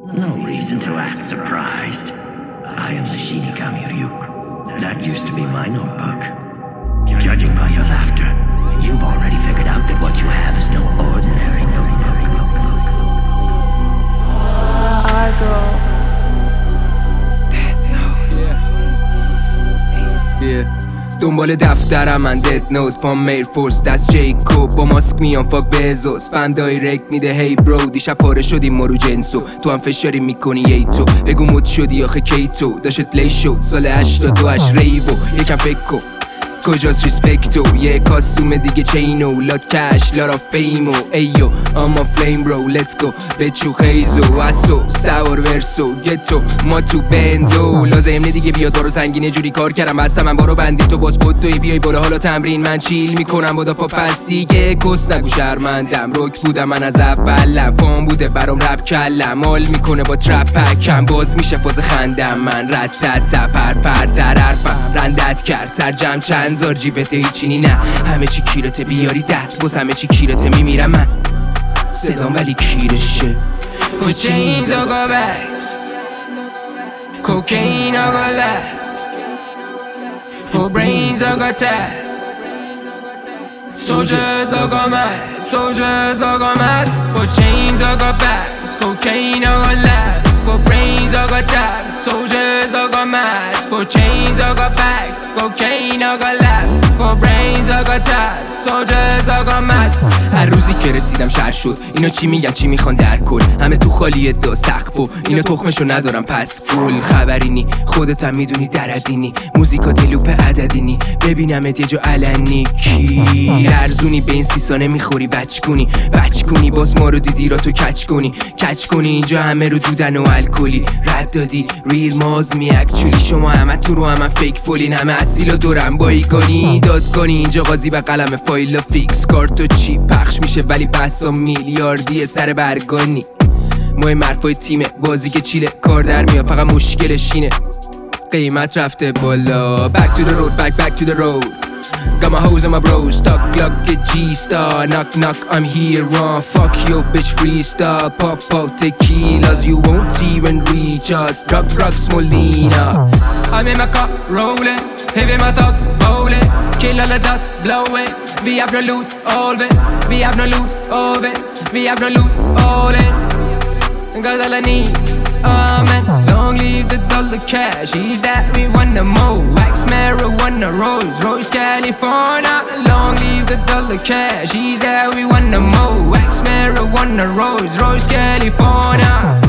No reason to act surprised. I am the Shinigami Ryuk. That used to be my notebook. Judging by your laughter, you've already figured out that what you have is no ordinary notebook. دنبال دفترم من دد نوت پام میر فورس دست جیکوب با ماسک میان فاک بزوس فن دایرکت میده هی برو دیشب پاره شدیم ما رو جنسو تو هم فشاری میکنی ای تو بگو مد شدی آخه کی تو داشت پلی شد سال 82 ریوو یکم فکر کن کجاست ریسپکتو یه کاستوم دیگه چینو لات کش لارا فیمو ایو اما فلیم برو لیتس گو بچو خیزو اسو سوار ورسو گتو ما تو بندو لازم دیگه بیا دارو زنگینه جوری کار کردم بستم من بارو بندی تو باز پدوی بیای بالا حالا تمرین من چیل میکنم با دافا پس دیگه کس نگو شرمندم روک بودم من از اولم فام بوده برام رپ کلم مال میکنه با ترپ پکم باز میشه فاز خندم من رد تت پر پر تر حرفم رندت کرد سرجم چند زار جیبته هیچینی نه همه چی کیرته بیاری دست باز همه چی کیرته میمیرم من صدام ولی کیرشه For chains I go back Cocaine I go left For brains I got tap Soldiers I go mad Soldiers I go mad For chains I go back Cocaine I go left For brains I got tap Soldiers I go mad For chains I got bags Cocaine I got laps For brains I got tats Soldiers I got mad هر روزی که رسیدم شهر شد اینا چی میگن چی میخوان در کل همه تو خالیه دا سقف و اینا تخمشو ندارم پس گل خبرینی خودت هم میدونی دردینی موزیکات لوپ عددینی ببینمت یه جا علنی کی ارزونی به این سیسانه میخوری بچ کنی باز ما رو دیدی را تو کچ کنی اینجا همه رو دودن و الکلی رد دادی ریل ماز می اکچولی شما همه تو رو همه فیک فولین همه اصیل و دورم بایگانی داد کنی اینجا قاضی به قلم فایل و فیکس کارتو چی پخش میشه ولی بحثا میلیاردی سر برگانی مهم حرفای تیمه بازی که چیله کار در میاد فقط مشکلش اینه قیمت رفته بالا Back to the road back to the road Got my hoes and my bros Stuck luck get G-star Knock knock I'm here on Fuck your bitch freestyle Pop tequilas You won't even reach us Rock Smolina I'm in my car rolling Heavy my thugs bowling Kill all the dots blow it We have no loot all it We have no loot all it We have no loot all it Cause all I need man, long live the dollar cash Is that we wanna more Wax marijuana Royce California Long live the dollar cash Is that we wanna more Wax marijuana Royce California